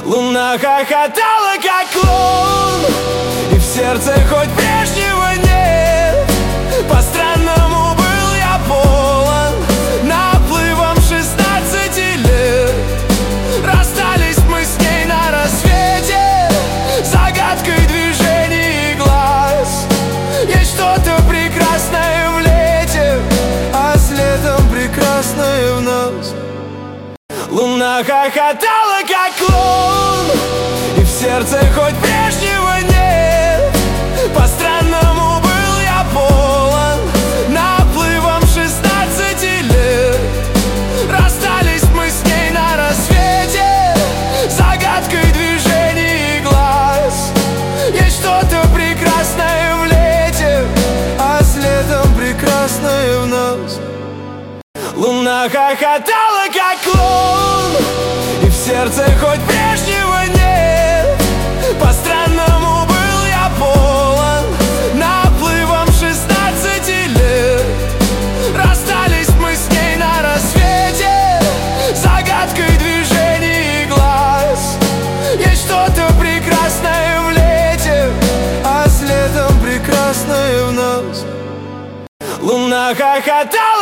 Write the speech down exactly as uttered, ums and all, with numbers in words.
Луна хохотала, как клоун, и в сердце хоть прежнего нет. По-странному был я полон наплывом шестнадцати лет. Расстались мы с ней на рассвете, загадкой движений глаз. Есть что-то прекрасное в лете, а с летом прекрасное в нас. Луна хохотала, как клоун, и в сердце хоть прежнего нет. По-странному был я полон наплывом шестнадцати лет. Расстались мы с ней на рассвете, загадкой движений глаз. Есть что-то прекрасное в лете, а с летом прекрасное в нас. Луна хохотала, как клоун, и в сердце хоть прежнего нет. По-странному был я полон наплывом шестнадцати лет. Расстались мы с ней на рассвете, загадкой движений глаз. Есть что-то прекрасное в лете, а с летом прекрасное в нас. Луна хохотала,